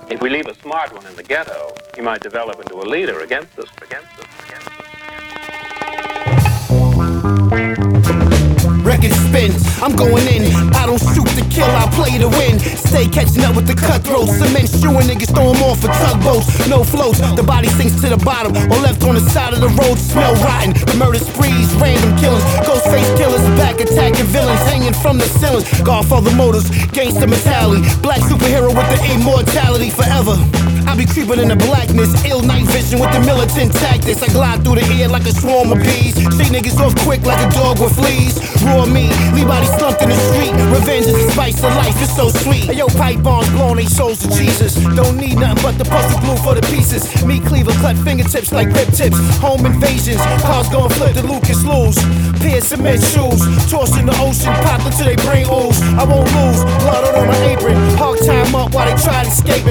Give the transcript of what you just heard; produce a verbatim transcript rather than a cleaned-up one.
If we leave a smart one in the ghetto, he might develop into a leader against us, against us, against us. Record spin, I'm going in. I don't shoot to kill, I play to win. Stay catching up with the cutthroats. Cement shooing niggas, throw them off for tugboats. No floats, the body sinks to the bottom or left on the side of the road, smell rotten. The murder sprees, random killings, ghost face killers, back attacking villains, hanging from the ceilings. Godfather motors, gangster mentality, black superhero with the immortality forever. I be creeping in the blackness, ill night vision with the militant tactics. I glide through the air like a swarm of bees, shake niggas off quick like a dog with fleas. Raw meat, leave bodies slumped in the street. Revenge is the spice of life, it's so sweet. Hey, yo, pipe bombs blowing they souls to Jesus. Don't need nothing but the puzzle glue for the pieces. Meat cleaver cut fingertips like rib tips. Home invasions, cars gon' flip the Lucas lose. Pair cement shoes, tossed in the ocean, pop until they brain ooze. I won't lose, blood on my apron. Hog time up while they try to escape.